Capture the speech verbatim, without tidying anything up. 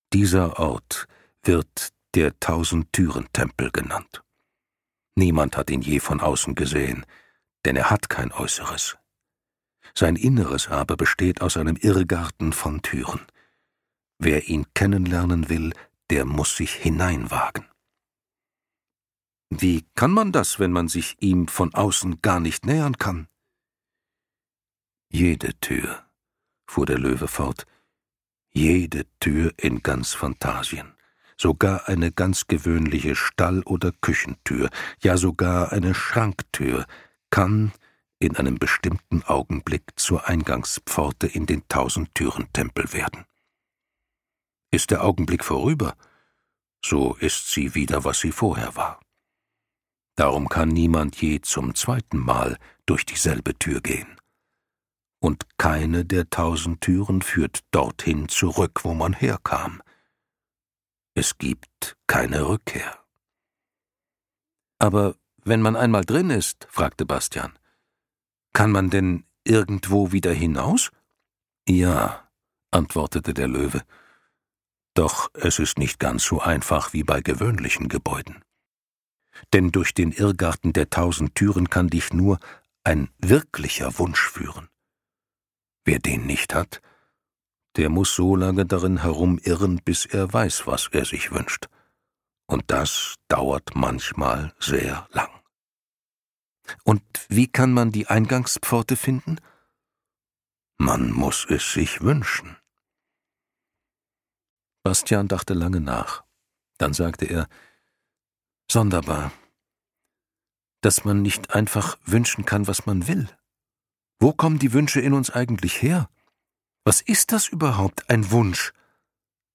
Dieser Ort wird der Tausend-Türen-Tempel genannt. Niemand hat ihn je von außen gesehen, denn er hat kein Äußeres. Sein Inneres aber besteht aus einem Irrgarten von Türen. Wer ihn kennenlernen will, der muss sich hineinwagen. Wie kann man das, wenn man sich ihm von außen gar nicht nähern kann? Jede Tür, fuhr der Löwe fort, jede Tür in ganz Phantasien, sogar eine ganz gewöhnliche Stall- oder Küchentür, ja sogar eine Schranktür, kann in einem bestimmten Augenblick zur Eingangspforte in den Tausend-Türen-Tempel werden. Ist der Augenblick vorüber, so ist sie wieder, was sie vorher war. Darum kann niemand je zum zweiten Mal durch dieselbe Tür gehen. Und keine der tausend Türen führt dorthin zurück, wo man herkam. Es gibt keine Rückkehr. Aber wenn man einmal drin ist, fragte Bastian, kann man denn irgendwo wieder hinaus? Ja, antwortete der Löwe. Doch es ist nicht ganz so einfach wie bei gewöhnlichen Gebäuden. Denn durch den Irrgarten der tausend Türen kann dich nur ein wirklicher Wunsch führen. Wer den nicht hat, der muss so lange darin herumirren, bis er weiß, was er sich wünscht. Und das dauert manchmal sehr lang. Und wie kann man die Eingangspforte finden? Man muss es sich wünschen. Bastian dachte lange nach. Dann sagte er, sonderbar, dass man nicht einfach wünschen kann, was man will. Wo kommen die Wünsche in uns eigentlich her? Was ist das überhaupt, ein Wunsch?